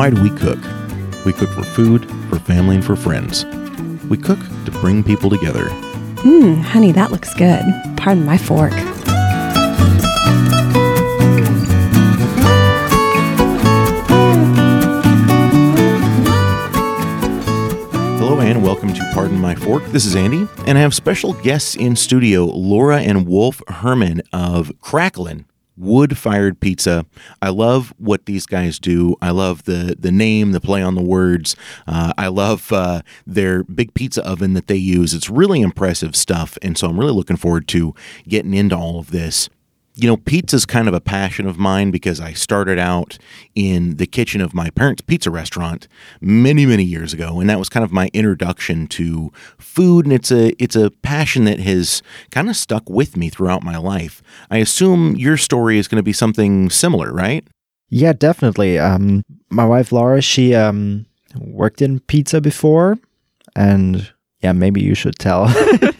Why do we cook? We cook for food, for family, and for friends. We cook to bring people together. Honey, that looks good. Pardon my fork. Hello and welcome to Pardon My Fork. This is Andy, and I have special guests in studio, Laura and Wolf Herman of Cracklin' Wood-Fired Pizza. I love what these guys do. I love the name, the play on the words. I love their big pizza oven that they use. It's really impressive stuff, and so I'm really looking forward to getting into all of this. You know, pizza's kind of a passion of mine because I started out in the kitchen of my parents' pizza restaurant many, many years ago, and that was kind of my introduction to food, and it's a passion that has kind of stuck with me throughout my life. I assume your story is going to be something similar, right? Yeah, definitely. My wife Laura, she worked in pizza before, and yeah, maybe you should tell.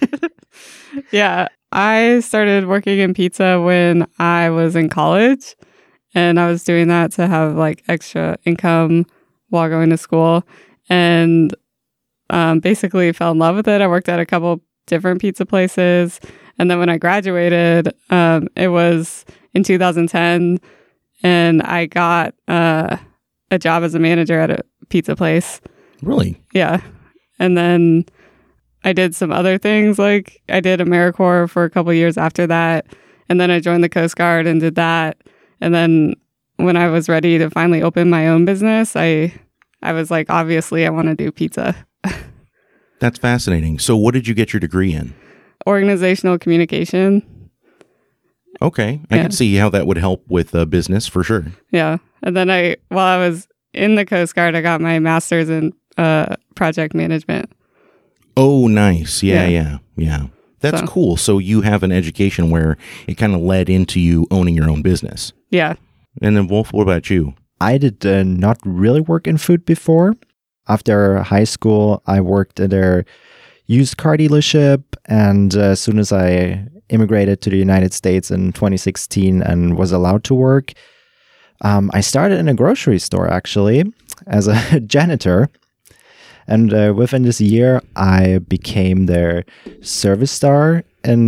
Yeah, I started working in pizza when I was in college, and I was doing that to have like extra income while going to school, and basically fell in love with it. I worked at a couple different pizza places, and then when I graduated, it was in 2010, and I got a job as a manager at a pizza place. Really? Yeah, and then I did some other things, like I did AmeriCorps for a couple years after that, and then I joined the Coast Guard and did that. And then when I was ready to finally open my own business, I was like, obviously, I want to do pizza. That's fascinating. So what did you get your degree in? Organizational communication. Okay. I can see how that would help with business for sure. Yeah. And then while I was in the Coast Guard, I got my master's in project management. Oh, nice. Yeah. That's cool. So you have an education where it kind of led into you owning your own business. Yeah. And then Wolf, what about you? I did not really work in food before. After high school, I worked at a used car dealership, and as soon as I immigrated to the United States in 2016 and was allowed to work, I started in a grocery store, actually, as a janitor. And within this year, I became their service star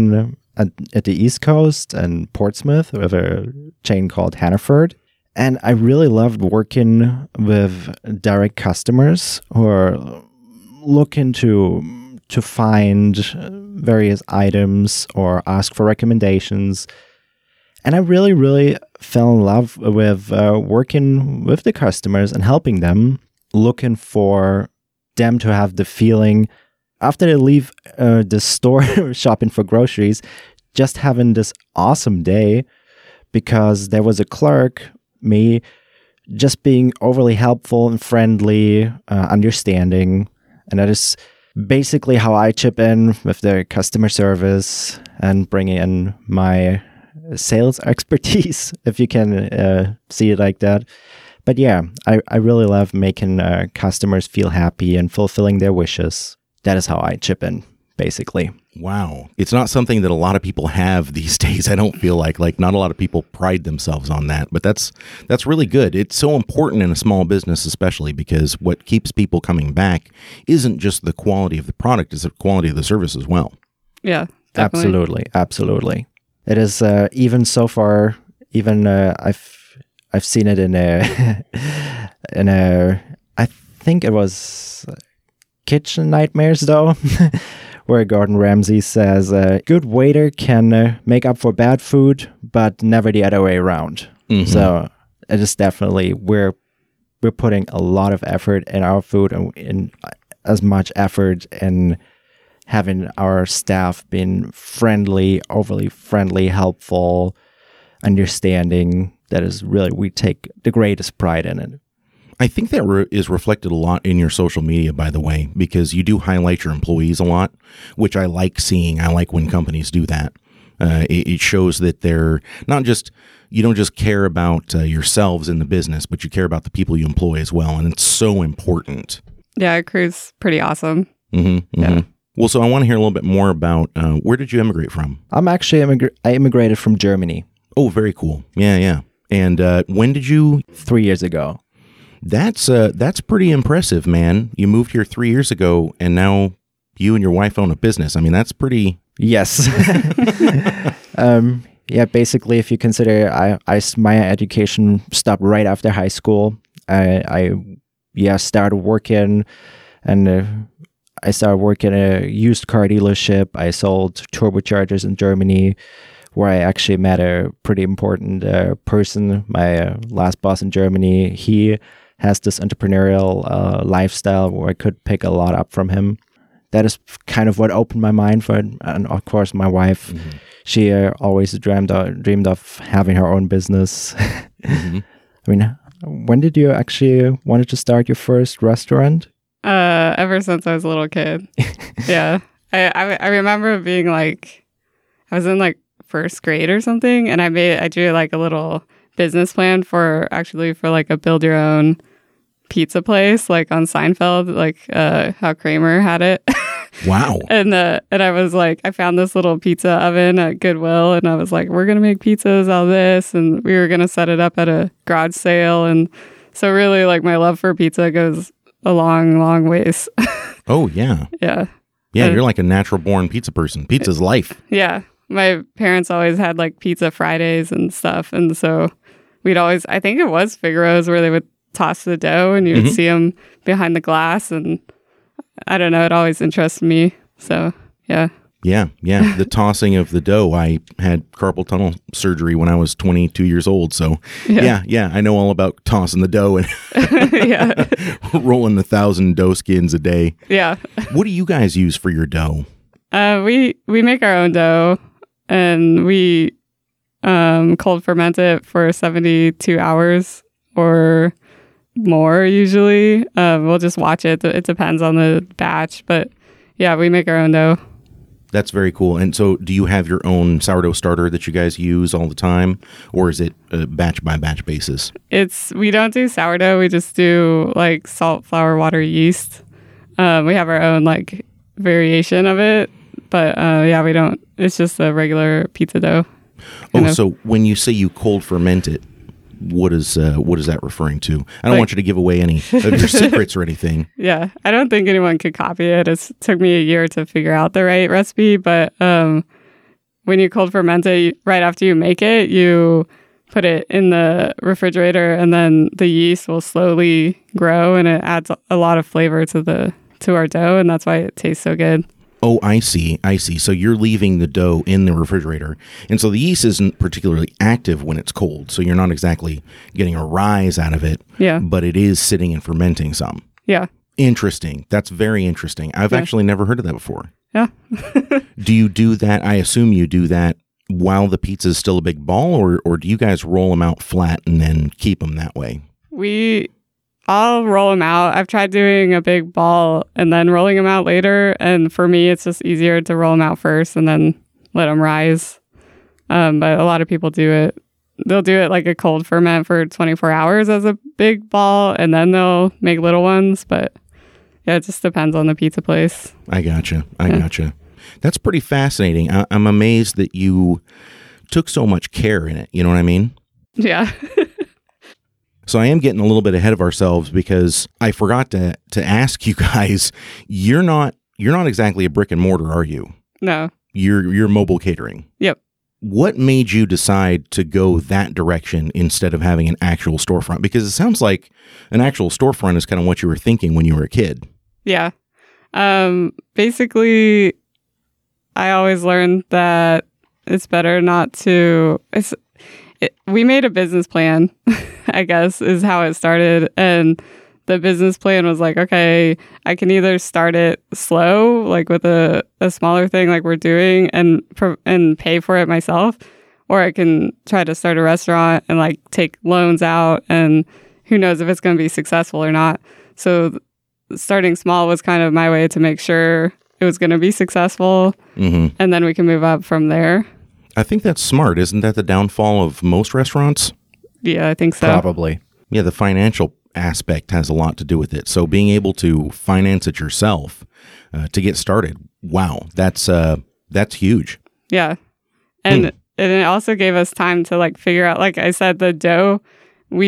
at the East Coast and Portsmouth with a chain called Hannaford. And I really loved working with direct customers who are looking to find various items or ask for recommendations. And I really, really fell in love with working with the customers and helping them, looking for them to have the feeling after they leave the store shopping for groceries, just having this awesome day because there was a clerk, me, just being overly helpful and friendly, understanding. And that is basically how I chip in with the customer service and bring in my sales expertise, if you can see it like that. But yeah, I really love making customers feel happy and fulfilling their wishes. That is how I chip in, basically. Wow. It's not something that a lot of people have these days, I don't feel like. Like, not a lot of people pride themselves on that. But that's really good. It's so important in a small business, especially because what keeps people coming back isn't just the quality of the product, it's the quality of the service as well. Yeah, definitely. Absolutely. It is even so far, even I've seen it in a I think it was Kitchen Nightmares, though, where Gordon Ramsay says, a good waiter can make up for bad food, but never the other way around. Mm-hmm. So it is definitely, we're putting a lot of effort in our food and in as much effort in having our staff being friendly, overly friendly, helpful, understanding. That is really, we take the greatest pride in it. I think that is reflected a lot in your social media, by the way, because you do highlight your employees a lot, which I like seeing. I like when companies do that. It shows that they're not just, you don't just care about yourselves in the business, but you care about the people you employ as well. And it's so important. Yeah, our crew's pretty awesome. Mm-hmm, mm-hmm. Yeah. Well, so I want to hear a little bit more about where did you immigrate from? I'm actually, I immigrated from Germany. Oh, very cool. Yeah. And when did you? 3 years ago. That's pretty impressive, man. You moved here 3 years ago, and now you and your wife own a business. I mean, that's pretty. Yes. Yeah, basically, if you consider my education stopped right after high school. I started working, and I started working at a used car dealership. I sold turbochargers in Germany, where I actually met a pretty important person, my last boss in Germany. He has this entrepreneurial lifestyle where I could pick a lot up from him. That is kind of what opened my mind for it. And of course, my wife, she always dreamed of having her own business. I mean, when did you actually wanted to start your first restaurant? Ever since I was a little kid. Yeah. I remember being like, I was in like first grade or something, and I drew like a little business plan for like a build your own pizza place, like on Seinfeld, like how Kramer had it. Wow. And I was like, I found this little pizza oven at Goodwill, and I was like, we're gonna make pizzas out of this, and we were gonna set it up at a garage sale. And so really, like, my love for pizza goes a long ways. Oh yeah. Yeah. Yeah, you're like a natural born pizza person. Pizza's life. Yeah. My parents always had like pizza Fridays and stuff. And so we'd always, I think it was Figaro's, where they would toss the dough and you would see them behind the glass. And I don't know, it always interested me. So yeah. Yeah. The tossing of the dough. I had carpal tunnel surgery when I was 22 years old. So yeah, I know all about tossing the dough and Yeah. rolling 1,000 dough skins a day. Yeah. What do you guys use for your dough? We make our own dough, and we cold ferment it for 72 hours or more usually. We'll just watch it. It depends on the batch, but yeah, we make our own dough. That's very cool. And so do you have your own sourdough starter that you guys use all the time, or is it a batch by batch basis? We don't do sourdough. We just do like salt, flour, water, yeast. We have our own like variation of it, but yeah, we don't. It's just a regular pizza dough. So when you say you cold ferment it, what is that referring to? I don't want you to give away any of your secrets or anything. Yeah, I don't think anyone could copy it. It took me a year to figure out the right recipe, but when you cold ferment it, right after you make it, you put it in the refrigerator, and then the yeast will slowly grow, and it adds a lot of flavor to our dough, and that's why it tastes so good. Oh, I see. So you're leaving the dough in the refrigerator. And so the yeast isn't particularly active when it's cold. So you're not exactly getting a rise out of it. Yeah. But it is sitting and fermenting some. Yeah. Interesting. That's very interesting. I've actually never heard of that before. Yeah. Do you do that? I assume you do that while the pizza is still a big ball, or do you guys roll them out flat and then keep them that way? I'll roll them out. I've tried doing a big ball and then rolling them out later. And for me, it's just easier to roll them out first and then let them rise. But a lot of people do it. They'll do it like a cold ferment for 24 hours as a big ball, and then they'll make little ones. But yeah, it just depends on the pizza place. I gotcha. That's pretty fascinating. I'm amazed that you took so much care in it. You know what I mean? Yeah. So I am getting a little bit ahead of ourselves because I forgot to ask you guys. You're not exactly a brick and mortar, are you? No. You're mobile catering. Yep. What made you decide to go that direction instead of having an actual storefront? Because it sounds like an actual storefront is kind of what you were thinking when you were a kid. Yeah. Basically, I always learned that it's better not to. We made a business plan, I guess, is how it started. And the business plan was like, okay, I can either start it slow, like with a smaller thing like we're doing, and pay for it myself, or I can try to start a restaurant and like take loans out, and who knows if it's going to be successful or not. So starting small was kind of my way to make sure it was going to be successful, and then we can move up from there. I think that's smart. Isn't that the downfall of most restaurants? Yeah, I think so. Probably. Yeah, the financial aspect has a lot to do with it. So being able to finance it yourself to get started, wow, that's huge. Yeah. And it also gave us time to like figure out, like I said, the dough, we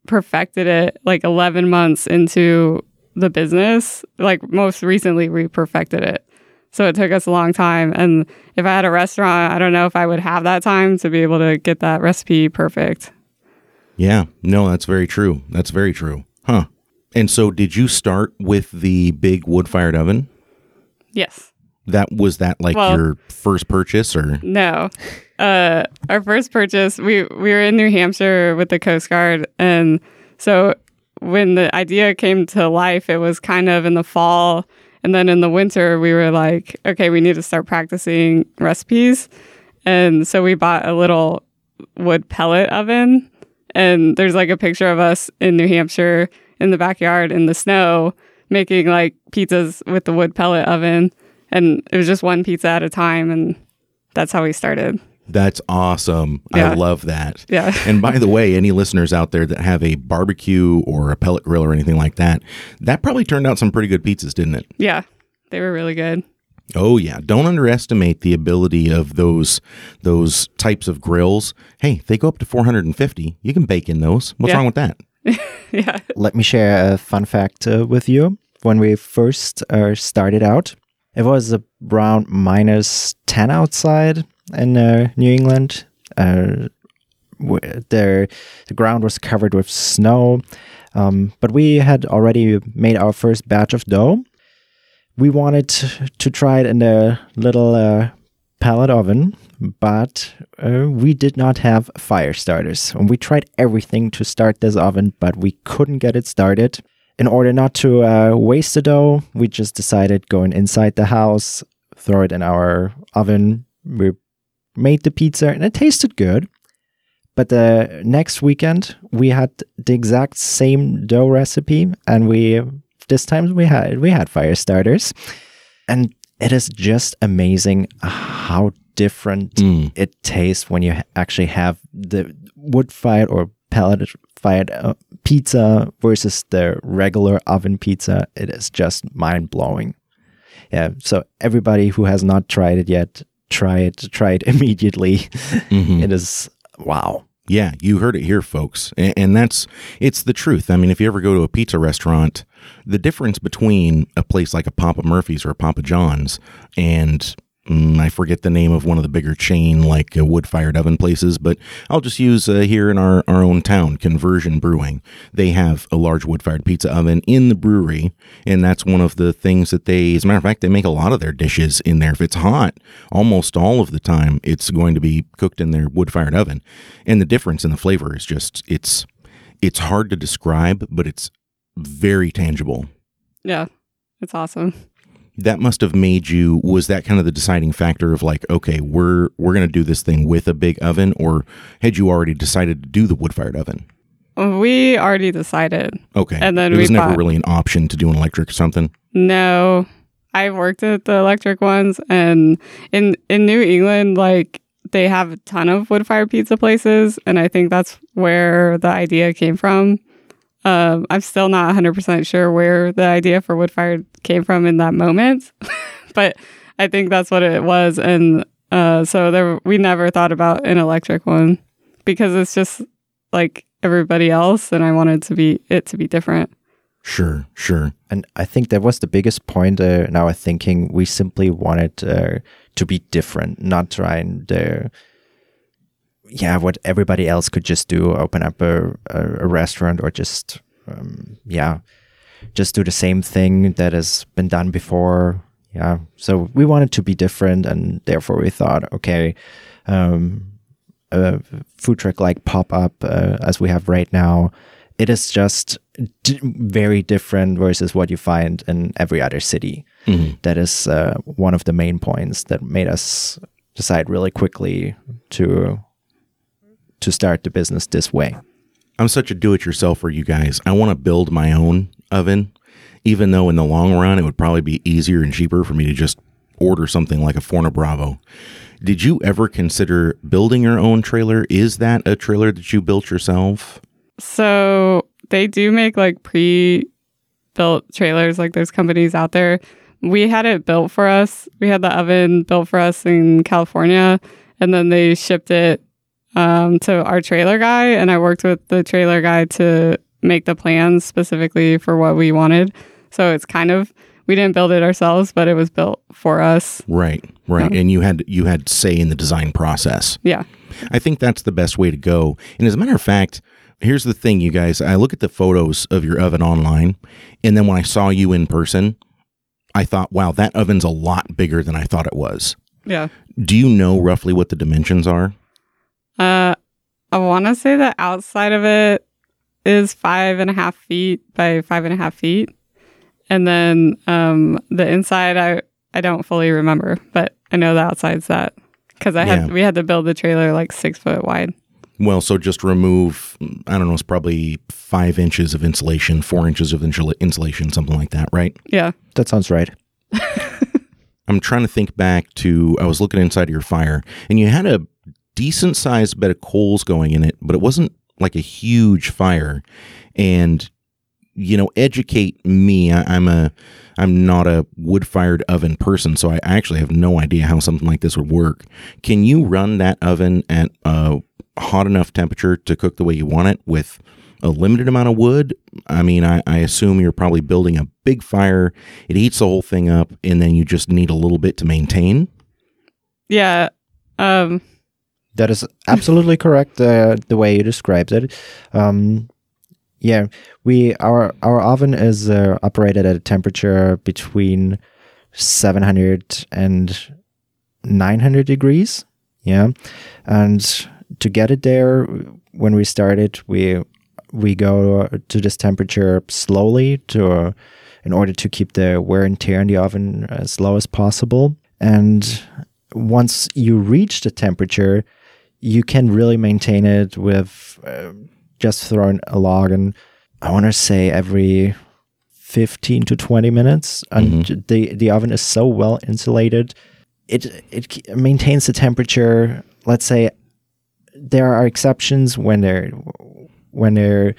perfected it like 11 months into the business. Like most recently, we perfected it. So it took us a long time. And if I had a restaurant, I don't know if I would have that time to be able to get that recipe perfect. Yeah, no, that's very true. That's very true. Huh. And so did you start with the big wood-fired oven? Yes. Was that like your first purchase or? No. Our first purchase, we were in New Hampshire with the Coast Guard. And so when the idea came to life, it was kind of in the fall. And then in the winter, we were like, okay, we need to start practicing recipes. And so we bought a little wood pellet oven. And there's like a picture of us in New Hampshire in the backyard in the snow making like pizzas with the wood pellet oven. And it was just one pizza at a time. And that's how we started. That's awesome. Yeah. I love that. Yeah. And by the way, any listeners out there that have a barbecue or a pellet grill or anything like that, that probably turned out some pretty good pizzas, didn't it? Yeah. They were really good. Oh, yeah. Don't underestimate the ability of those types of grills. Hey, they go up to 450. You can bake in those. What's wrong with that? Yeah. Let me share a fun fact with you. When we first started out, it was around -10 outside in New England. The ground was covered with snow, but we had already made our first batch of dough. We wanted to try it in a little pellet oven, but we did not have fire starters. And we tried everything to start this oven, but we couldn't get it started. In order not to waste the dough, we just decided going inside the house, throw it in our oven. We made the pizza and it tasted good. But the next weekend, we had the exact same dough recipe, and this time we had fire starters. And it is just amazing how different it tastes when you actually have the wood-fired or pellet-fired pizza versus the regular oven pizza. It is just mind-blowing. Yeah, so everybody who has not tried it yet, try it immediately. Mm-hmm. It is, wow. Yeah, you heard it here, folks. And it's the truth. I mean, if you ever go to a pizza restaurant, the difference between a place like a Papa Murphy's or a Papa John's and I forget the name of one of the bigger chain like wood-fired oven places, but I'll just use here in our own town, Conversion Brewing. They have a large wood-fired pizza oven in the brewery, and that's one of the things that as a matter of fact, they make a lot of their dishes in there. If it's hot, almost all of the time, it's going to be cooked in their wood-fired oven. And the difference in the flavor is just, it's hard to describe, but it's very tangible. Yeah, it's awesome. That must have made you, was that kind of the deciding factor of like, okay, we're going to do this thing with a big oven, or had you already decided to do the wood-fired oven? We already decided. Okay. And then it was never really an option to do an electric or something? No. I worked at the electric ones, and in New England, like they have a ton of wood-fired pizza places, and I think that's where the idea came from. I'm still not 100% sure where the idea for wood-fired came from in that moment, but I think that's what it was. And so we never thought about an electric one because it's just like everybody else, and I wanted it to be different. Sure. And I think that was the biggest point in our thinking. We simply wanted to be different, not trying what everybody else could just do, open up a restaurant or just do the same thing that has been done before. Yeah. So we wanted to be different, and therefore we thought, okay, a food truck like Pop-Up as we have right now, it is just very different versus what you find in every other city. Mm-hmm. That is one of the main points that made us decide really quickly to start the business this way. I'm such a do-it-yourselfer, you guys. I want to build my own oven, even though in the long run it would probably be easier and cheaper for me to just order something like a Forno Bravo. Did you ever consider building your own trailer? Is that a trailer that you built yourself? So they do make like pre-built trailers, like there's companies out there. We had it built for us. We had the oven built for us in California, and then they shipped it to our trailer guy, and I worked with the trailer guy to make the plans specifically for what we wanted. So it's kind of, we didn't build it ourselves, but it was built for us. Right. And you had say in the design process. Yeah. I think that's the best way to go. And as a matter of fact, here's the thing, you guys. I look at the photos of your oven online, and then when I saw you in person, I thought, wow, that oven's a lot bigger than I thought it was. Yeah. Do you know roughly what the dimensions are? I want to say the outside of it is 5.5 feet by 5.5 feet. And then the inside, I don't fully remember, but I know the outside's that. Because we had to build the trailer like 6 foot wide. Well, so just remove, I don't know, it's probably 5 inches of insulation, 4 inches of insulation, something like that, right? Yeah. That sounds right. I'm trying to think back to, I was looking inside of your fire, and you had a decent sized bed of coals going in it, but it wasn't like a huge fire. And, you know, educate me. I'm not a wood-fired oven person, so I actually have no idea how something like this would work. Can you run that oven at a hot enough temperature to cook the way you want it with a limited amount of wood? I mean, I assume you're probably building a big fire. It heats the whole thing up, and then you just need a little bit to maintain. Yeah. That is absolutely correct, the way you described it. Yeah, our oven is operated at a temperature between 700 and 900 degrees. Yeah, and to get it there, when we started, we go to this temperature slowly in order to keep the wear and tear in the oven as low as possible. And once you reach the temperature, you can really maintain it with just throwing a log, and I want to say every 15 to 20 minutes. And the oven is so well insulated, it maintains the temperature. Let's say there are exceptions when there's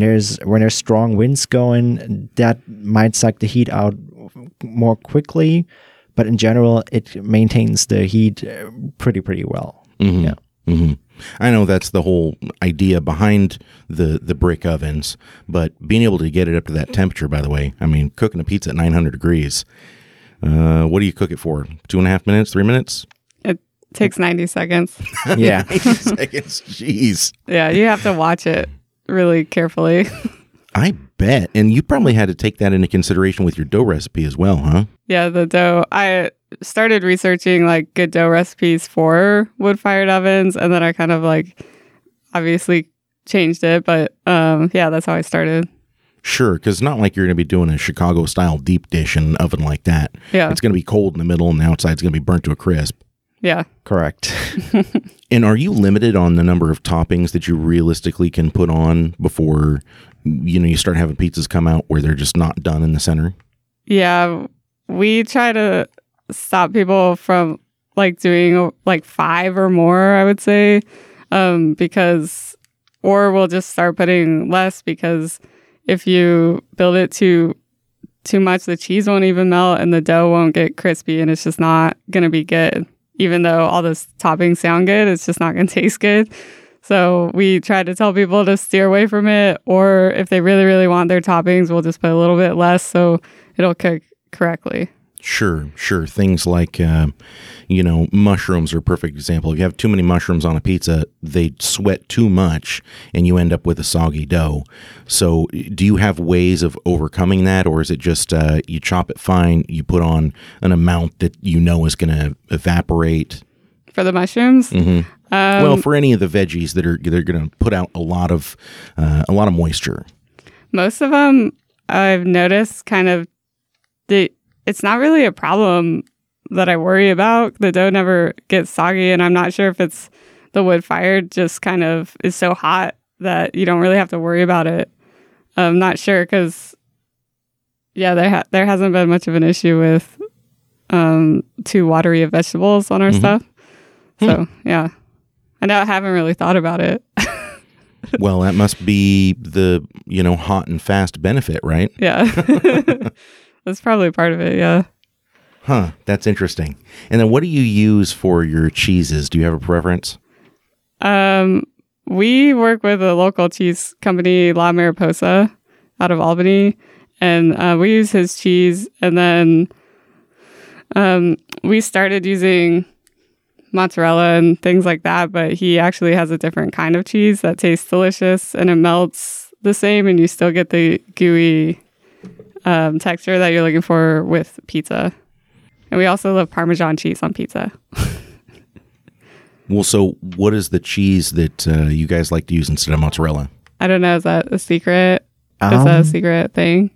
strong winds going, that might suck the heat out more quickly, but in general, it maintains the heat pretty well. Mm-hmm. Yeah. Mm-hmm. I know that's the whole idea behind the brick ovens, but being able to get it up to that temperature, by the way, I mean, cooking a pizza at 900 degrees, what do you cook it for? 2.5 minutes, 3 minutes? It takes 90 seconds. Yeah. 90 seconds. Jeez. Yeah, you have to watch it really carefully. I bet. And you probably had to take that into consideration with your dough recipe as well, huh? Yeah, the dough. I started researching like good dough recipes for wood-fired ovens, and then I kind of like obviously changed it, but yeah, that's how I started. Sure, because it's not like you're going to be doing a Chicago-style deep dish in an oven like that. Yeah. It's going to be cold in the middle, and the outside's going to be burnt to a crisp. Yeah. Correct. And are you limited on the number of toppings that you realistically can put on before, you know, you start having pizzas come out where they're just not done in the center? Yeah, we try to stop people from like doing like 5 or more, I would say, because, or we'll just start putting less, because if you build it too much, the cheese won't even melt and the dough won't get crispy, and it's just not going to be good. Even though all those toppings sound good, it's just not going to taste good. So we try to tell people to steer away from it, or if they really, really want their toppings, we'll just put a little bit less so it'll cook correctly. Sure. Things like, you know, mushrooms are a perfect example. If you have too many mushrooms on a pizza, they sweat too much and you end up with a soggy dough. So do you have ways of overcoming that, or is it just you chop it fine, you put on an amount that you know is going to evaporate? For the mushrooms? Mm-hmm. Well, for any of the veggies that are going to put out a lot of moisture. Most of them, I've noticed kind of it's not really a problem that I worry about. The dough never gets soggy, and I'm not sure if it's the wood fired just kind of is so hot that you don't really have to worry about it. I'm not sure, because yeah, there hasn't been much of an issue with too watery of vegetables on our stuff. So yeah, I haven't really thought about it. Well, that must be the, you know, hot and fast benefit, right? Yeah. That's probably part of it, yeah. Huh, that's interesting. And then what do you use for your cheeses? Do you have a preference? We work with a local cheese company, La Mariposa, out of Albany, and we use his cheese. And then we started using mozzarella and things like that, but he actually has a different kind of cheese that tastes delicious, and it melts the same, and you still get the gooey texture that you're looking for with pizza. And we also love Parmesan cheese on pizza. Well, so what is the cheese that you guys like to use instead of mozzarella? I don't know. Is that a secret? Is that a secret thing?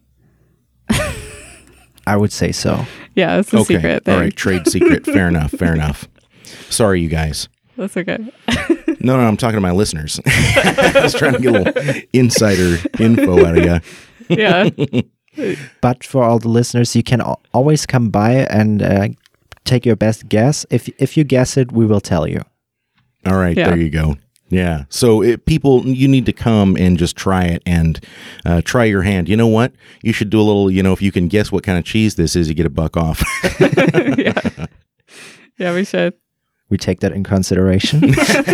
I would say so. Yeah, it's a secret thing. All right, trade secret. Fair enough. Fair enough. Sorry, you guys. That's okay. No, I'm talking to my listeners. I was trying to get a little insider info out of you. Yeah. But for all the listeners, you can always come by and take your best guess. If you guess it, we will tell you. All right, Yeah. There you go. Yeah. So people, you need to come and just try it and try your hand. You know what? You should do a little, if you can guess what kind of cheese this is, you get $1 off. Yeah. Yeah, we should. We take that in consideration.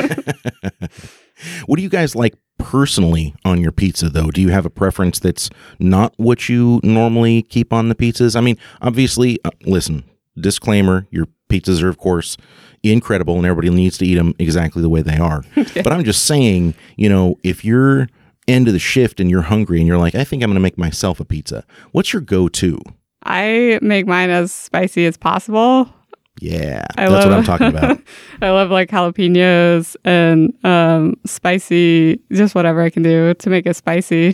What do you guys like personally on your pizza, though? Do you have a preference that's not what you normally keep on the pizzas? I mean, obviously, listen, disclaimer, your pizzas are, of course, incredible and everybody needs to eat them exactly the way they are. Yeah. But I'm just saying, if you're end of the shift and you're hungry and you're like, I think I'm going to make myself a pizza, what's your go-to? I make mine as spicy as possible. Yeah, that's what I'm talking about. I love like jalapenos and spicy, just whatever I can do to make it spicy.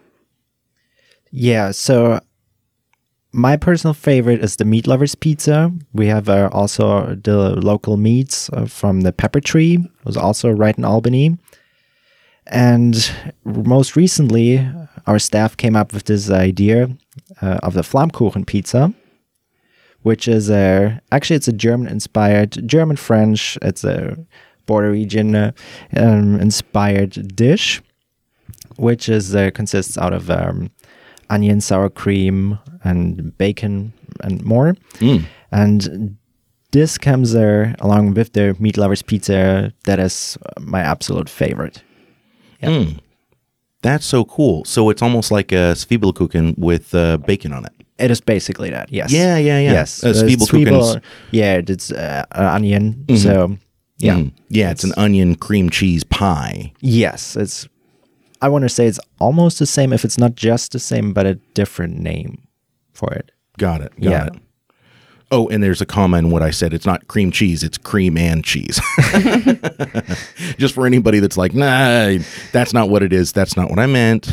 Yeah, so my personal favorite is the Meat Lovers Pizza. We have also the local meats from the Pepper Tree. It was also right in Albany. And most recently, our staff came up with this idea of the Flammkuchen Pizza, which is actually it's a German-inspired, German-French, it's a border region inspired dish, which is consists out of onion, sour cream, and bacon, and more. And this comes along with the Meat Lovers Pizza. That is my absolute favorite. Yeah. That's so cool. So it's almost like a Zwiebelkuchen with bacon on it. It is basically that, yes. Yeah. Yes. Zwiebelkuchen's... Yeah, it's onion. So, yeah. Yeah, it's an onion cream cheese pie. Yes, I want to say it's almost the same, if it's not just the same, but a different name for it. Got it. Got it. Oh, and there's a comma in what I said. It's not cream cheese, it's cream and cheese. Just for anybody that's like, nah, that's not what it is. That's not what I meant.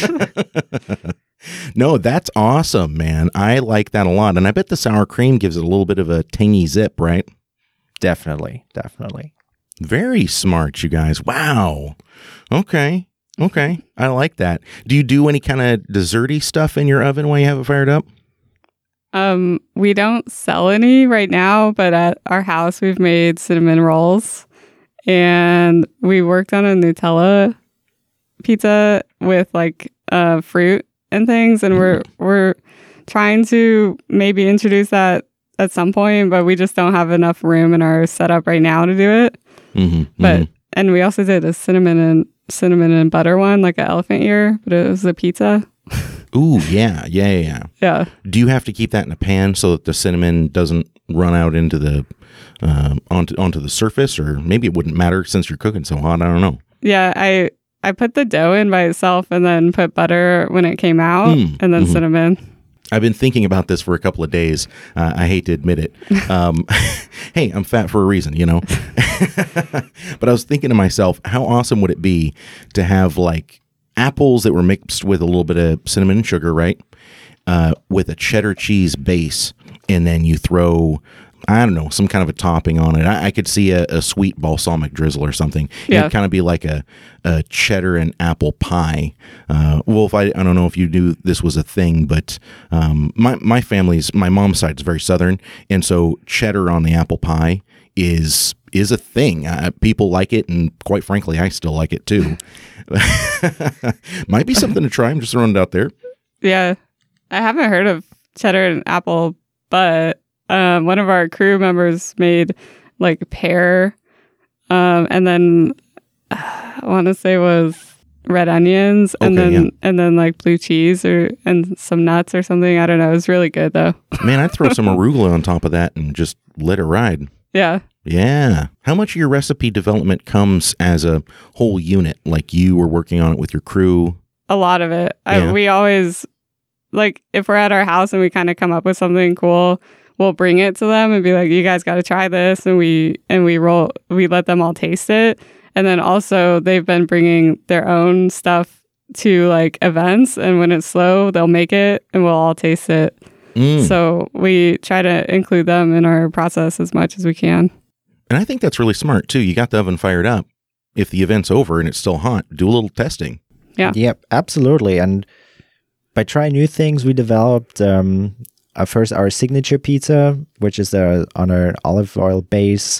No, that's awesome, man. I like that a lot. And I bet the sour cream gives it a little bit of a tangy zip, right? Definitely. Very smart, you guys. Wow. Okay. I like that. Do you do any kind of desserty stuff in your oven while you have it fired up? We don't sell any right now, but at our house we've made cinnamon rolls, and we worked on a Nutella pizza with like fruit and things, and we're trying to maybe introduce that at some point, but we just don't have enough room in our setup right now to do it. And we also did a cinnamon and butter one, like an elephant ear, but it was a pizza. Ooh, yeah. Yeah. Do you have to keep that in a pan so that the cinnamon doesn't run out into the onto the surface, or maybe it wouldn't matter since you're cooking so hot? I don't know. Yeah, I put the dough in by itself and then put butter when it came out, and then cinnamon. I've been thinking about this for a couple of days. I hate to admit it. Hey, I'm fat for a reason, But I was thinking to myself, how awesome would it be to have like apples that were mixed with a little bit of cinnamon and sugar, right? With a cheddar cheese base, and then you throw, I don't know, some kind of a topping on it. I could see a sweet balsamic drizzle or something. Yeah. It'd kind of be like a cheddar and apple pie. Wolf, I don't know if you knew this was a thing, but my mom's side is very Southern, and so cheddar on the apple pie is a thing. People like it, and quite frankly, I still like it too. Might be something to try. I'm just throwing it out there. Yeah. I haven't heard of cheddar and apple, but one of our crew members made like pear And then I want to say was red onions, and then like blue cheese and some nuts or something. I don't know. It was really good though. Man, I'd throw some arugula on top of that and just let it ride. Yeah. Yeah. How much of your recipe development comes as a whole unit? Like you were working on it with your crew? A lot of it. Yeah. We always, like, if we're at our house and we kind of come up with something cool, we'll bring it to them and be like, you guys got to try this. And we let them all taste it. And then also they've been bringing their own stuff to like events. And when it's slow, they'll make it and we'll all taste it. So we try to include them in our process as much as we can. And I think that's really smart too. You got the oven fired up. If the event's over and it's still hot, do a little testing. Yeah. Yep, absolutely. And by trying new things, we developed first our signature pizza, which is on an olive oil base,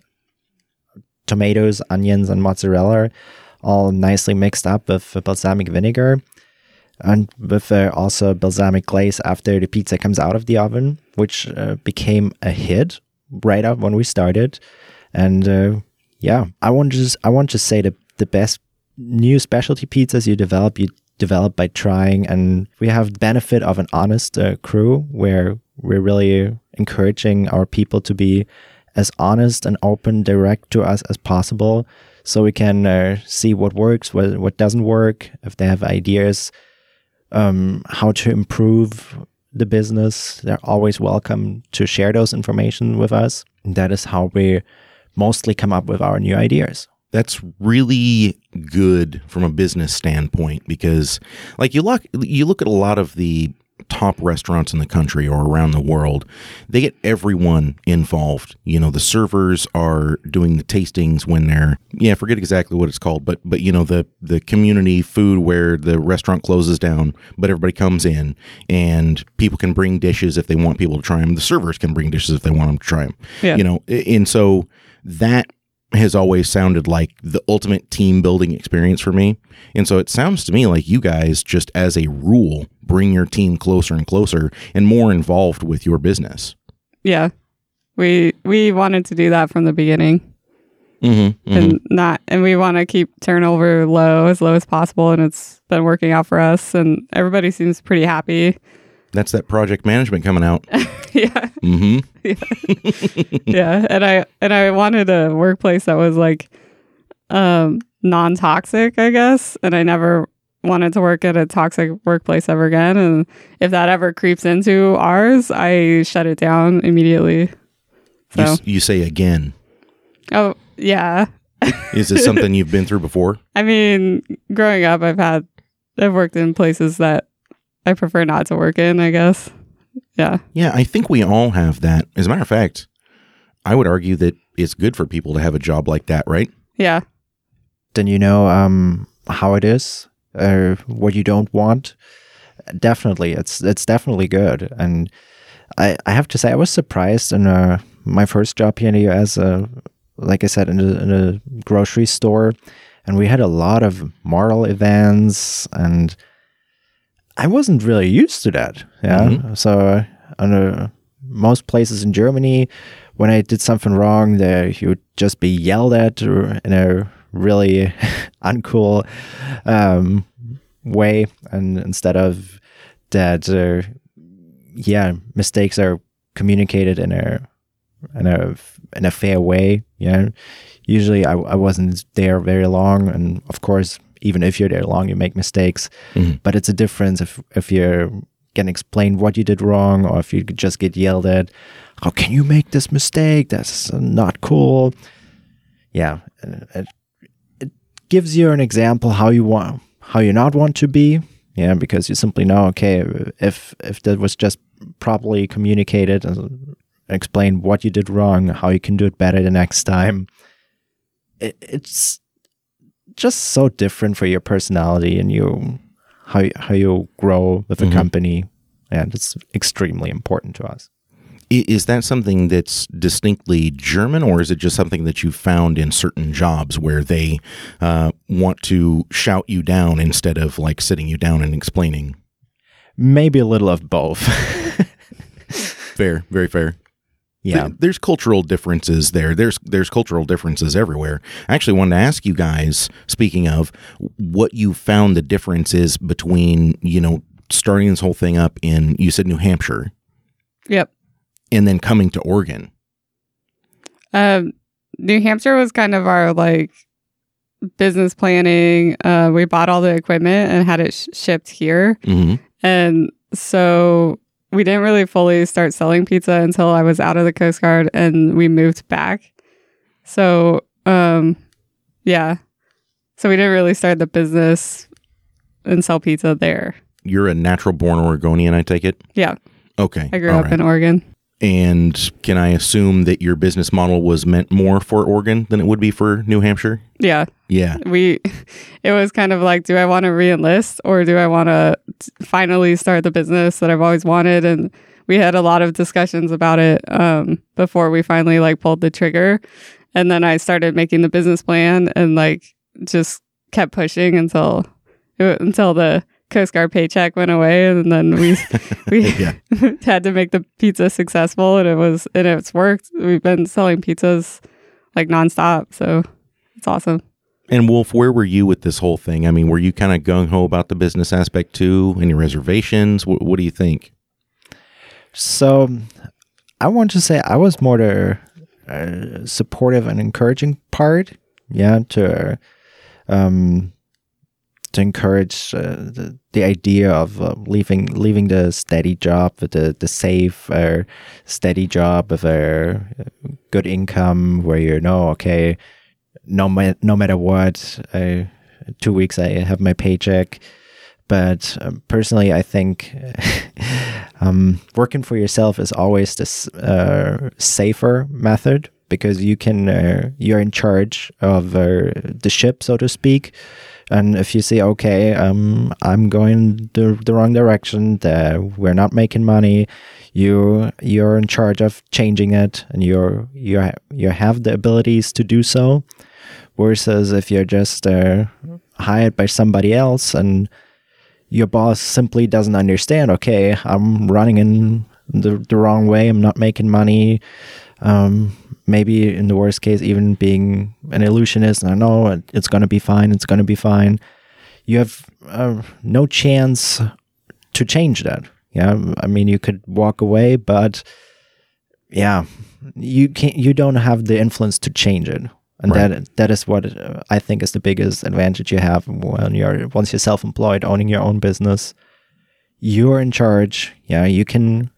tomatoes, onions, and mozzarella, all nicely mixed up with balsamic vinegar. And with also balsamic glaze after the pizza comes out of the oven, which became a hit right up when we started. And I want to say that the best new specialty pizzas you develop by trying, and we have the benefit of an honest crew where we're really encouraging our people to be as honest and open, direct to us as possible, so we can see what works, what doesn't work, if they have ideas, how to improve the business. They're always welcome to share those information with us. And that is how we mostly come up with our new ideas. That's really good from a business standpoint because, like, you look at a lot of the top restaurants in the country or around the world, they get everyone involved. You know, the servers are doing the tastings when they're, I forget exactly what it's called, but you know, the community food where the restaurant closes down, but everybody comes in and people can bring dishes if they want people to try them. The servers can bring dishes if they want them to try them. Yeah. You know, and so that has always sounded like the ultimate team building experience for me. And so it sounds to me like you guys just as a rule bring your team closer and closer and more involved with your business. Yeah. We wanted to do that from the beginning. And we want to keep turnover as low as possible, and it's been working out for us and everybody seems pretty happy. That's that project management coming out. Yeah. Yeah. And I wanted a workplace that was like non-toxic, I guess. And I never wanted to work at a toxic workplace ever again. And if that ever creeps into ours, I shut it down immediately. So You say again. Oh, yeah. Is this something you've been through before? I mean, growing up, I've worked in places that I prefer not to work in, I guess. Yeah. Yeah, I think we all have that. As a matter of fact, I would argue that it's good for people to have a job like that, right? Yeah. Then you know how it is, what you don't want. Definitely, it's definitely good. And I have to say, I was surprised in my first job here in the US, like I said, in a grocery store, and we had a lot of moral events, and I wasn't really used to that. Yeah. So most places in Germany, when I did something wrong, you would just be yelled at in a really uncool way, and instead of that, mistakes are communicated in a fair way. Yeah. Usually, I wasn't there very long, and of course, even if you're there long, you make mistakes. But it's a difference if you can explain what you did wrong, or if you just get yelled at. How can you make this mistake? That's not cool. Yeah, it gives you an example how you not want to be. Yeah, because you simply know, okay, if that was just properly communicated and explain what you did wrong, how you can do it better the next time. It's just so different for your personality and how you grow with the company, and it's extremely important to us. Is that something that's distinctly German, or is it just something that you found in certain jobs where they want to shout you down instead of like sitting you down and explaining? Maybe a little of both. Fair, very fair. Yeah. There's cultural differences there. There's cultural differences everywhere. I actually wanted to ask you guys, speaking of, what you found the difference is between, starting this whole thing up in, you said New Hampshire. Yep. And then coming to Oregon. New Hampshire was kind of our business planning. We bought all the equipment and had it shipped here. Mm-hmm. And so we didn't really fully start selling pizza until I was out of the Coast Guard and we moved back. So, yeah. So we didn't really start the business and sell pizza there. You're a natural born Oregonian, I take it? Yeah. Okay. I grew up in Oregon. And can I assume that your business model was meant more for Oregon than it would be for New Hampshire? Yeah. Yeah. It was kind of like, do I want to re-enlist or do I want to finally start the business that I've always wanted? And we had a lot of discussions about it before we finally pulled the trigger. And then I started making the business plan and just kept pushing until the Coast Guard paycheck went away, and then we Yeah. had to make the pizza successful, and it's worked. We've been selling pizzas nonstop, so it's awesome. And Wolf, where were you with this whole thing? I mean, were you kind of gung-ho about the business aspect too? Any reservations? What do you think? So I want to say I was more the supportive and encouraging part. Yeah, to encourage the idea of leaving the steady job, the safe steady job of a good income where okay, no matter what, 2 weeks I have my paycheck. But personally, I think working for yourself is always this safer method, because you're in charge of the ship, so to speak. And if you say, okay, I'm going the wrong direction, we're not making money, you're in charge of changing it, and you have the abilities to do so. Versus if you're just hired by somebody else and your boss simply doesn't understand, okay, I'm running in the wrong way, I'm not making money. Maybe in the worst case, even being an illusionist, and I know it's going to be fine, you have no chance to change that. Yeah, I mean, you could walk away, but yeah, you don't have the influence to change it. And right. that is what I think is the biggest advantage you have once you're self-employed, owning your own business. You're in charge. Yeah, you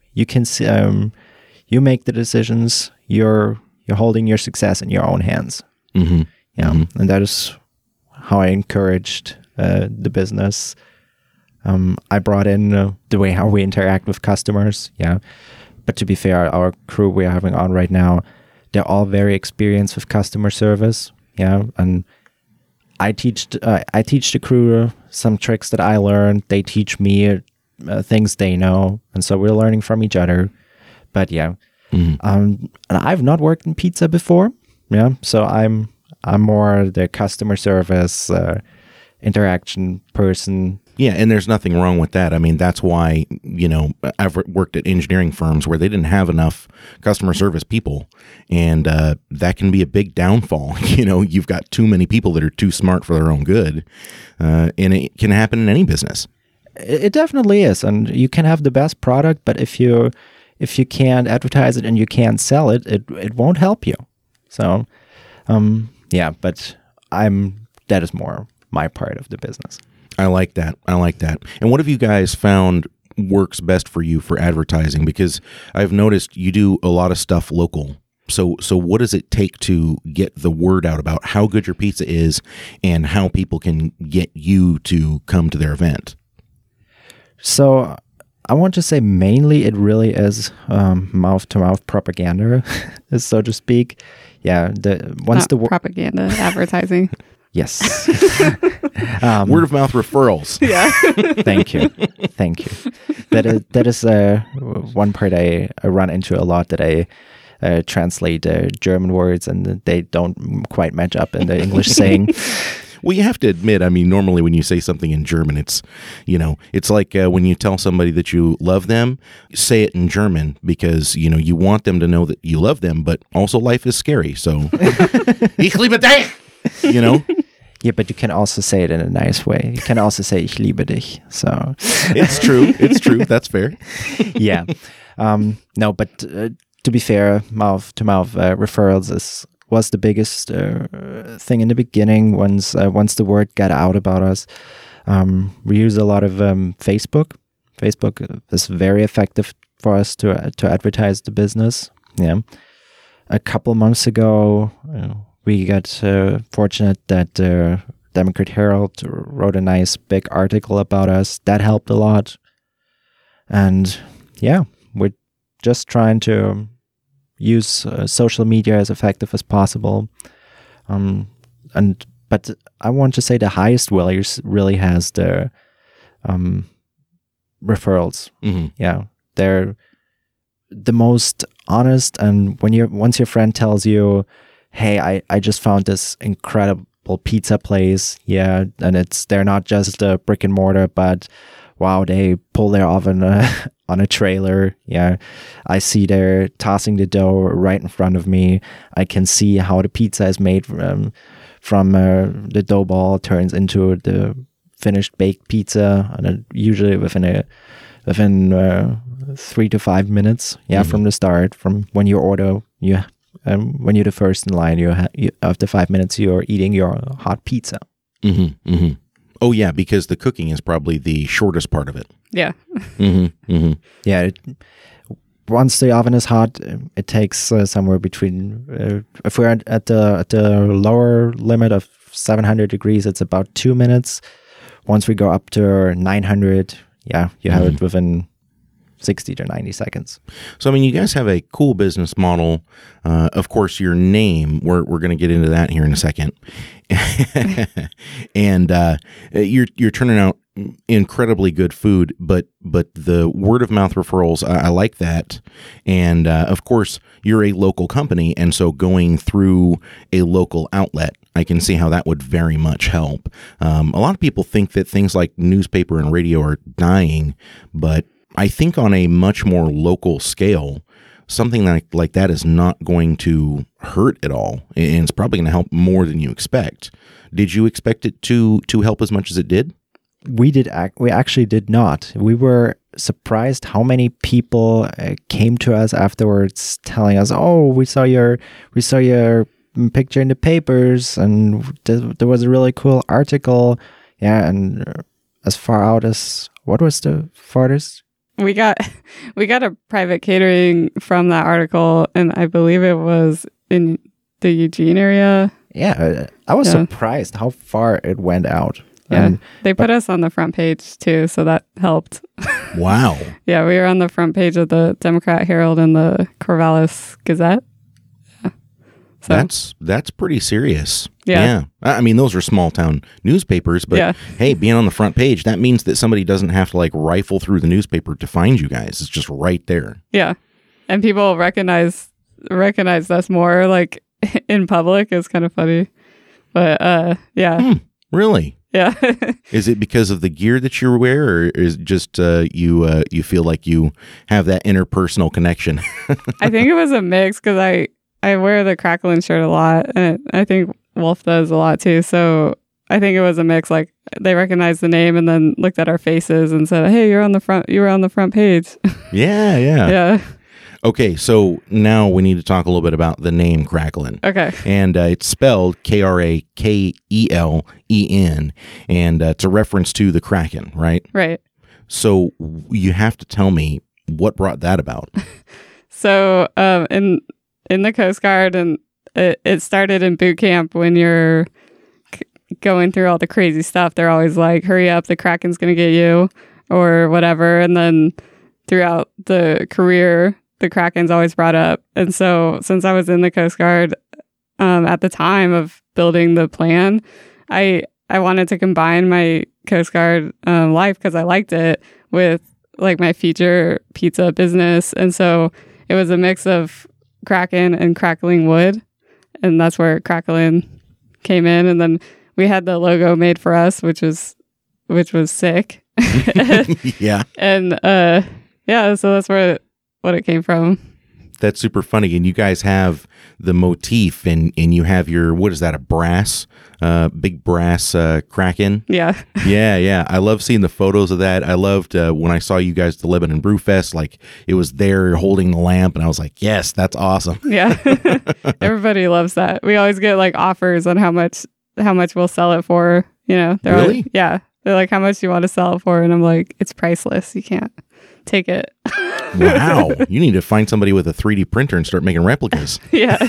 make the decisions. You're holding your success in your own hands. Mm-hmm. Yeah, mm-hmm. And that is how I encouraged the business. I brought in the way how we interact with customers. Yeah, but to be fair, our crew we're having on right now, they're all very experienced with customer service. Yeah, and I teach the crew some tricks that I learned. They teach me things they know, and so we're learning from each other. But yeah. Mm-hmm. And I've not worked in pizza before, yeah. So I'm more the customer service interaction person. Yeah, and there's nothing wrong with that. I mean, that's why I've worked at engineering firms where they didn't have enough customer service people, and that can be a big downfall. You've got too many people that are too smart for their own good, and it can happen in any business. It definitely is, and you can have the best product, but if you can't advertise it and you can't sell it, it won't help you. So, yeah, but that is more my part of the business. I like that. And what have you guys found works best for you for advertising? Because I've noticed you do a lot of stuff local. So what does it take to get the word out about how good your pizza is and how people can get you to come to their event? So I want to say mainly it really is mouth-to-mouth propaganda, so to speak. Yeah, propaganda, advertising. Yes. Word of mouth referrals. Yeah. Thank you. That is one part I run into a lot, that I translate German words and they don't quite match up in the English saying. Well, you have to admit, I mean, normally when you say something in German, it's, it's like when you tell somebody that you love them, say it in German because, you want them to know that you love them, but also life is scary. So, ich liebe dich, Yeah, but you can also say it in a nice way. You can also say ich liebe dich. So It's true. That's fair. yeah. No, but to be fair, mouth-to-mouth referrals was the biggest thing in the beginning. Once the word got out about us, we use a lot of Facebook. Facebook is very effective for us to advertise the business. Yeah. A couple months ago, we got fortunate that Democrat Herald wrote a nice big article about us. That helped a lot. And yeah, we're just trying to use social media as effective as possible. But I want to say the highest value really has the referrals. Mm-hmm. Yeah, they're the most honest. And once your friend tells you, hey, I just found this incredible pizza place. Yeah. And they're not just a brick and mortar, but wow, they pull their oven on a trailer. Yeah. I see they're tossing the dough right in front of me. I can see how the pizza is made from the dough ball turns into the finished baked pizza. And usually within 3 to 5 minutes. Yeah. Mm-hmm. From the start, from when you order, when you're the first in line, after 5 minutes, you're eating your hot pizza. Mm-hmm. Mm-hmm. Oh, yeah, because the cooking is probably the shortest part of it. Yeah. Mm-hmm. Mm-hmm. Yeah. Once the oven is hot, it takes somewhere between, if we're at the lower limit of 700 degrees, it's about 2 minutes. Once we go up to 900, yeah, you have it within 60 to 90 seconds. So, I mean, you guys have a cool business model. Of course, your name, we're going to get into that here in a second. And you're turning out incredibly good food, but the word of mouth referrals, I like that. And of course, you're a local company, and so going through a local outlet, I can see how that would very much help. A lot of people think that things like newspaper and radio are dying, but I think on a much more local scale, something like that is not going to hurt at all, and it's probably going to help more than you expect. Did you expect it to help as much as it did? We actually did not. We were surprised how many people came to us afterwards telling us, "Oh, we saw your picture in the papers, and there was a really cool article." Yeah, and as far out as what was the farthest? We got a private catering from that article, and I believe it was in the Eugene area. Yeah, I was surprised how far it went out. Yeah, they put us on the front page too, so that helped. Wow. Yeah, we were on the front page of the Democrat Herald and the Corvallis Gazette. Yeah. So, that's pretty serious. Yeah. I mean, those are small town newspapers, but hey, being on the front page, that means that somebody doesn't have to rifle through the newspaper to find you guys. It's just right there. Yeah. And people recognize us more in public. It's kind of funny. But yeah. Really? Yeah. Is it because of the gear that you wear, or is it just you feel like you have that interpersonal connection? I think it was a mix because I wear the Cracklin shirt a lot, and I think Wolf does a lot too. So I think it was a mix. They recognized the name and then looked at our faces and said, "Hey, you were on the front page." Yeah. Yeah. Okay, so now we need to talk a little bit about the name Cracklin. Okay. And it's spelled Krakelен, and it's a reference to the Kraken, right? Right. So you have to tell me what brought that about. So in the Coast Guard, and it started in boot camp when you're going through all the crazy stuff. They're always like, "Hurry up, the Kraken's going to get you," or whatever. And then throughout the career, the Kraken's always brought up. And so since I was in the Coast Guard at the time of building the plan, I wanted to combine my Coast Guard life, because I liked it, with my future pizza business. And so it was a mix of Kraken and crackling wood. And that's where Cracklin came in. And then we had the logo made for us, which was sick. Yeah. And yeah, so that's what it came from. That's super funny. And you guys have the motif and you have your, what is that, a brass, big brass Kraken? Yeah. Yeah. I love seeing the photos of that. I loved when I saw you guys at the Lebanon Brew Fest, like it was there holding the lamp. And I was like, yes, that's awesome. Yeah. Everybody loves that. We always get like offers on how much we'll sell it for. They're Really? Yeah. They're like, how much do you want to sell it for? And I'm like, it's priceless. You can't take it. Wow. You need to find somebody with a 3D printer and start making replicas. Yeah.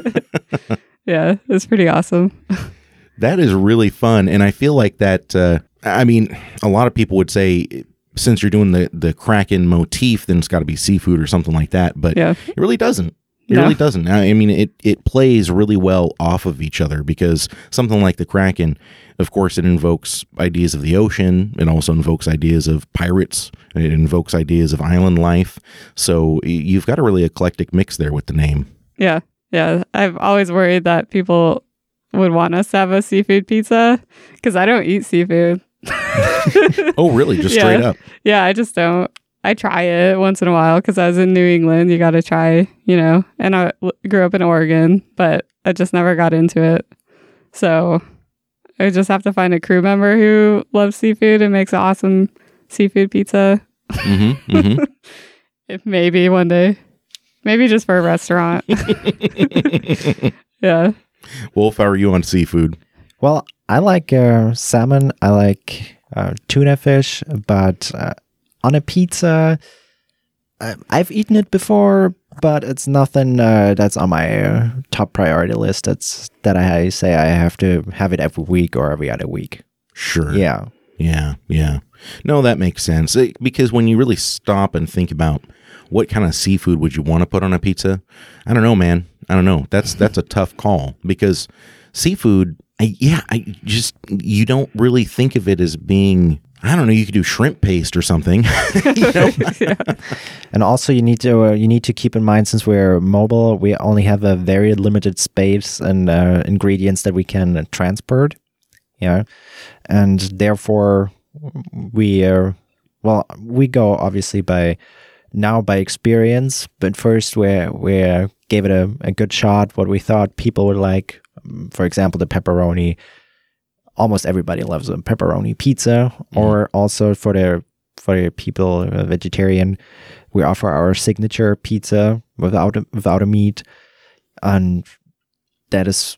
Yeah. It's pretty awesome. That is really fun. And I feel like that, a lot of people would say, since you're doing the Kraken motif, then it's got to be seafood or something like that. But yeah. It really doesn't. It No. really doesn't. I mean, it plays really well off of each other because something like the Kraken, of course, it invokes ideas of the ocean. It also invokes ideas of pirates. It invokes ideas of island life. So you've got a really eclectic mix there with the name. Yeah. Yeah. I've always worried that people would want us to have a seafood pizza because I don't eat seafood. Oh, really? Just Yeah. straight up? Yeah, I just don't. I try it once in a while because I was in New England. You got to try, and I grew up in Oregon, but I just never got into it. So I just have to find a crew member who loves seafood and makes an awesome seafood pizza. Mm-hmm, mm-hmm. If maybe one day, maybe just for a restaurant. Yeah. Wolf, how are you on seafood? Well, I like salmon. I like tuna fish, but on a pizza, I've eaten it before, but it's nothing that's on my top priority list. That I say I have to have it every week or every other week. Sure. Yeah. Yeah. No, that makes sense. Because when you really stop and think about what kind of seafood would you want to put on a pizza, I don't know, man. I don't know. That's a tough call because seafood, you don't really think of it as being, I don't know, you could do shrimp paste or something. Yeah. And also you need to keep in mind, since we're mobile, we only have a very limited space and ingredients that we can transport. Yeah. And therefore we go obviously by experience, but first we gave it a good shot, what we thought people would like. For example, the pepperoni. Almost everybody loves a pepperoni pizza. Mm-hmm. Or also for the people vegetarian, we offer our signature pizza without a meat, and that is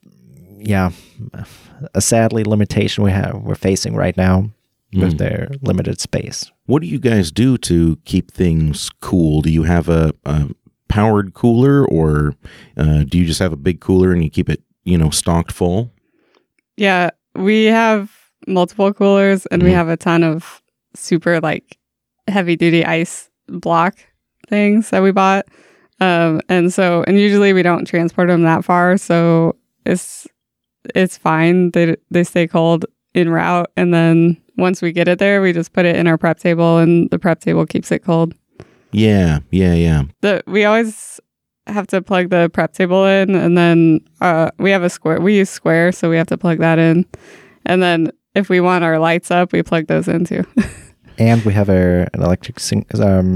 a sadly limitation we're facing right now with their limited space. What do you guys do to keep things cool? Do you have a powered cooler, or do you just have a big cooler and you keep it, stocked full? Yeah, we have multiple coolers and we have a ton of super heavy duty ice block things that we bought. And usually we don't transport them that far. So it's fine. They stay cold en route. And then once we get it there, we just put it in our prep table and the prep table keeps it cold. Yeah. We always have to plug the prep table in, and then we have a Square. We use Square, so we have to plug that in. And then if we want our lights up, we plug those in too. And we have an electric sink.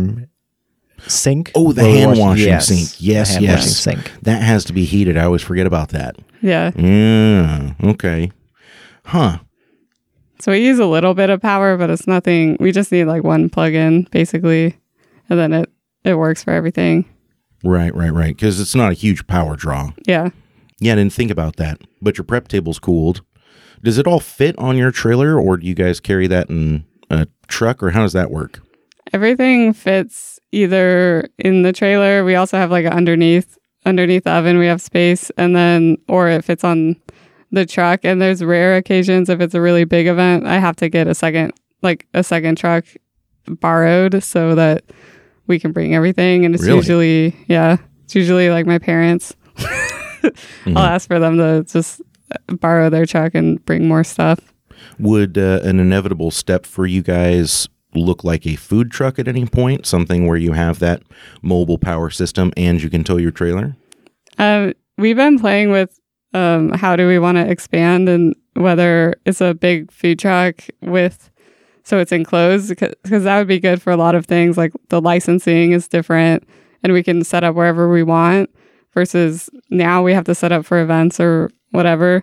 Sink. Oh, the hand washing sink. Yes. Hand washing sink. That has to be heated. I always forget about that. Yeah. Yeah. Okay. Huh. So we use a little bit of power, but it's nothing. We just need one plug-in basically, and then it works for everything. Right. Because it's not a huge power draw. Yeah. Yeah, I didn't think about that. But your prep table's cooled. Does it all fit on your trailer, or do you guys carry that in a truck, or how does that work? Everything fits either in the trailer. We also have underneath the oven, we have space, and then, or it fits on the truck. And there's rare occasions if it's a really big event, I have to get a second truck borrowed so that we can bring everything. And it's usually my parents. I'll ask for them to just borrow their truck and bring more stuff. Would an inevitable step for you guys look like a food truck at any point? Something where you have that mobile power system and you can tow your trailer? We've been playing with how do we want to expand, and whether it's a big food truck so it's enclosed, because that would be good for a lot of things. Like the licensing is different and we can set up wherever we want, versus now we have to set up for events or whatever,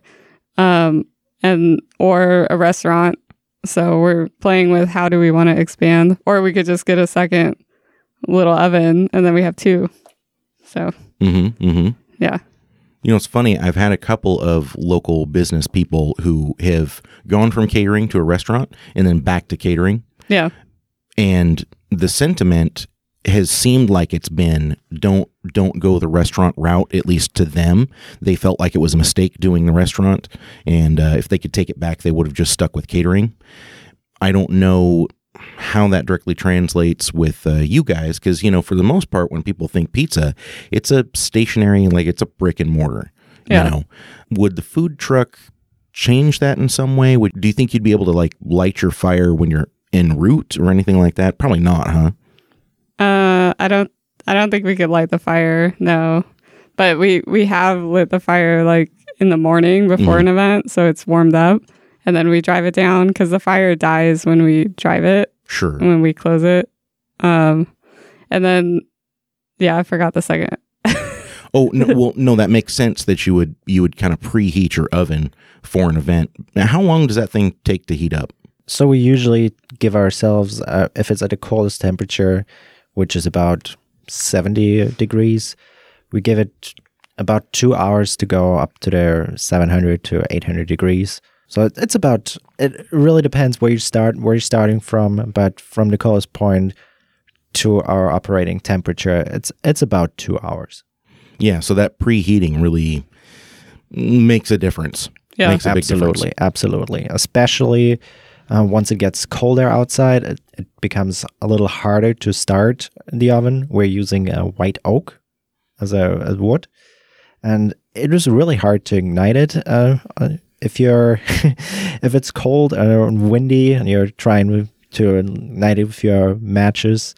or a restaurant. So we're playing with how do we want to expand, or we could just get a second little oven and then we have two. So yeah. You know, it's funny. I've had a couple of local business people who have gone from catering to a restaurant and then back to catering. Yeah. And the sentiment has seemed like it's been don't go the restaurant route, at least to them. They felt like it was a mistake doing the restaurant. And if they could take it back, they would have just stuck with catering. I don't know how that directly translates with you guys, because, you know, for the most part, when people think pizza, it's a stationary, like it's a brick and mortar. Yeah. You know, would the food truck change that in some way? Do you think you'd be able to like light your fire when you're en route or anything like that? Probably not, huh? I don't think we could light the fire. No, but we have lit the fire like in the morning before an event, so it's warmed up. And then we drive it down, because the fire dies when we drive it. Sure. When we close it. And then, yeah, I forgot the second. Oh, no, well, no, that makes sense that you would kind of preheat your oven for an event. Now, how long does that thing take to heat up? So we usually give ourselves, if it's at the coldest temperature, which is about 70 degrees, we give it about 2 hours to go up to their 700 to 800 degrees. So it really depends where you're starting from, but from the coldest point to our operating temperature, it's about 2 hours. Yeah, so that preheating really makes a difference. Yeah, makes a big difference. Absolutely. Especially once it gets colder outside, it becomes a little harder to start the oven. We're using white oak as wood, and it was really hard to ignite it. If it's cold and windy and you're trying to ignite it with your matches,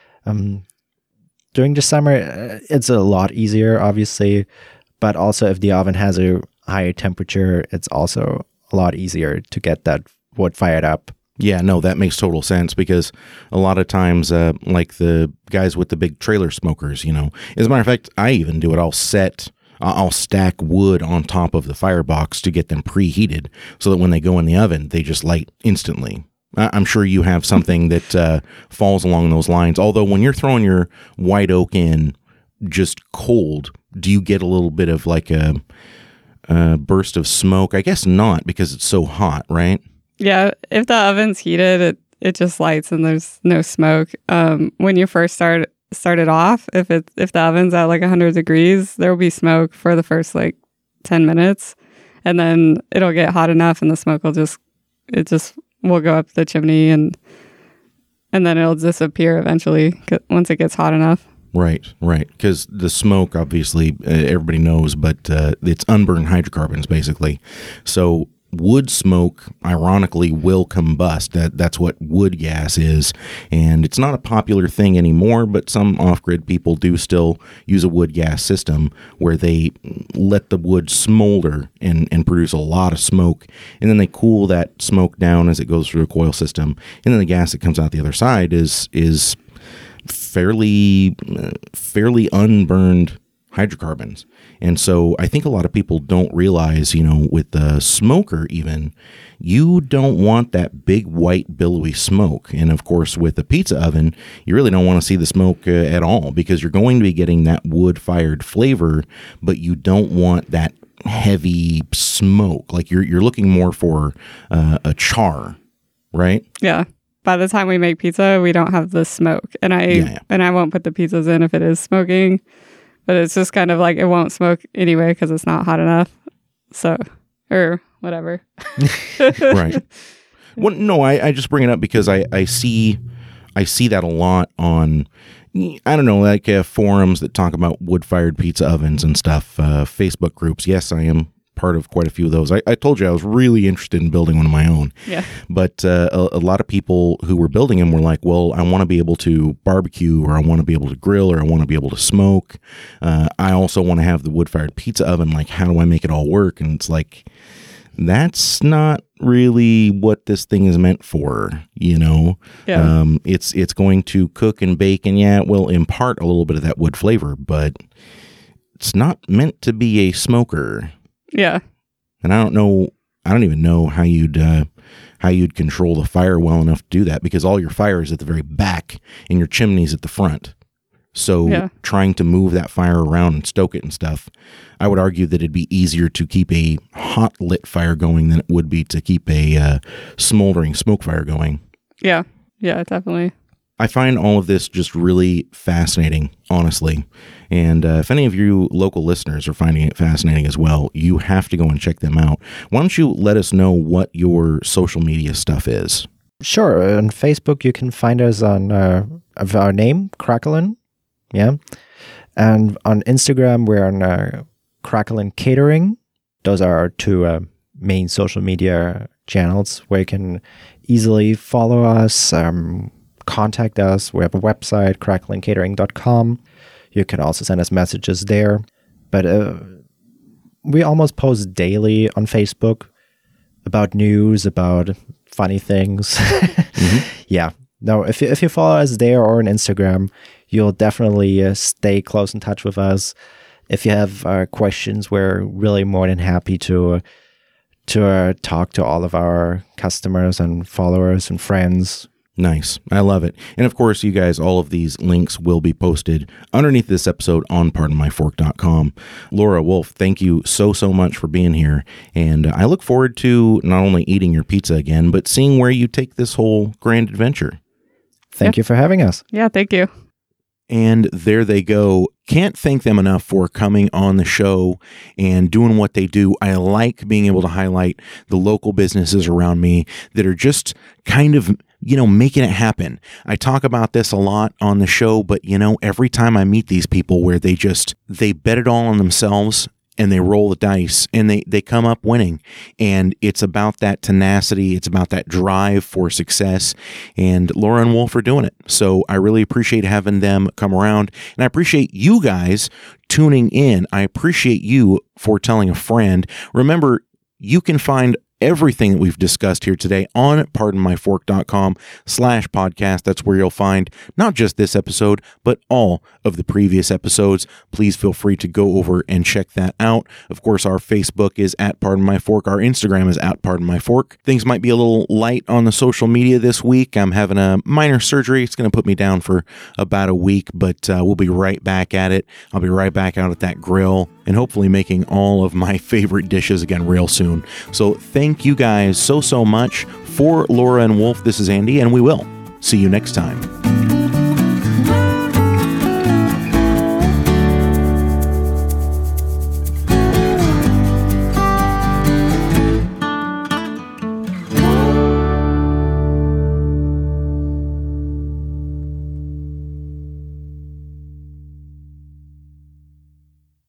during the summer, it's a lot easier, obviously, but also if the oven has a higher temperature, it's also a lot easier to get that wood fired up. Yeah, no, that makes total sense, because a lot of times, like the guys with the big trailer smokers, you know, as a matter of fact, I even do it. I'll stack wood on top of the firebox to get them preheated so that when they go in the oven, they just light instantly. I'm sure you have something that falls along those lines. Although when you're throwing your white oak in just cold, do you get a little bit of like a burst of smoke? I guess not, because it's so hot, right? Yeah, if the oven's heated, it just lights and there's no smoke. When you first started off, if the oven's at like 100 degrees, there will be smoke for the first like 10 minutes, and then it'll get hot enough and the smoke will will go up the chimney, and then it'll disappear eventually once it gets hot enough. Right. Because the smoke, obviously, everybody knows, but it's unburned hydrocarbons, basically. So wood smoke, ironically, will combust. That's what wood gas is. And it's not a popular thing anymore, but some off-grid people do still use a wood gas system where they let the wood smolder and produce a lot of smoke. And then they cool that smoke down as it goes through a coil system. And then the gas that comes out the other side is fairly unburned hydrocarbons. And so I think a lot of people don't realize, you know, with the smoker even, you don't want that big white billowy smoke. And of course, with the pizza oven, you really don't want to see the smoke at all, because you're going to be getting that wood-fired flavor, but you don't want that heavy smoke. Like you're looking more for a char, right? Yeah. By the time we make pizza, we don't have the smoke. And I won't put the pizzas in if it is smoking. But it's just kind of like it won't smoke anyway because it's not hot enough. So, or whatever. Right. Well, no, I just bring it up because I see that a lot on, I don't know, like forums that talk about wood-fired pizza ovens and stuff, Facebook groups. Yes, I am part of quite a few of those. I told you I was really interested in building one of my own. Yeah. But a lot of people who were building them were like, well, I want to be able to barbecue, or I want to be able to grill, or I want to be able to smoke. I also want to have the wood-fired pizza oven. Like, how do I make it all work? And it's like, that's not really what this thing is meant for, you know. Yeah. It's going to cook and bake, and yeah, it will impart a little bit of that wood flavor, but it's not meant to be a smoker. Yeah. And I don't even know how you'd control the fire well enough to do that, because all your fire is at the very back and your chimney's at the front. So trying to move that fire around and stoke it and stuff, I would argue that it'd be easier to keep a hot lit fire going than it would be to keep a smoldering smoke fire going. Yeah. Yeah, definitely. I find all of this just really fascinating, honestly. And if any of you local listeners are finding it fascinating as well, you have to go and check them out. Why don't you let us know what your social media stuff is? Sure. On Facebook, you can find us on of our name, Cracklin. Yeah. And on Instagram, we're on Cracklin Catering. Those are our two main social media channels where you can easily follow us, contact us. We have a website, cracklincatering.com. You can also send us messages there. But we almost post daily on Facebook about news, about funny things. Yeah. No, if you follow us there or on Instagram, you'll definitely stay close in touch with us. If you have questions, we're really more than happy to talk to all of our customers and followers and friends. Nice. I love it. And of course, you guys, all of these links will be posted underneath this episode on pardonmyfork.com. Laura, Wolf, thank you so much for being here. And I look forward to not only eating your pizza again, but seeing where you take this whole grand adventure. Thank you for having us. Yeah, thank you. And there they go. Can't thank them enough for coming on the show and doing what they do. I like being able to highlight the local businesses around me that are just kind of, making it happen. I talk about this a lot on the show, but every time I meet these people where they bet it all on themselves and they roll the dice and they come up winning. And it's about that tenacity. It's about that drive for success. And Laura and Wolf are doing it. So I really appreciate having them come around. And I appreciate you guys tuning in. I appreciate you for telling a friend. Remember, you can find everything that we've discussed here today on pardonmyfork.com/podcast. That's where you'll find not just this episode, but all of the previous episodes. Please feel free to go over and check that out. Of course, our Facebook is @PardonMyFork. Our Instagram is @PardonMyFork. Things might be a little light on the social media this week. I'm having a minor surgery. It's going to put me down for about a week, but we'll be right back at it. I'll be right back out at that grill and hopefully making all of my favorite dishes again real soon. So thank you guys so much. For Laura and Wolf, this is Andy, and we will see you next time.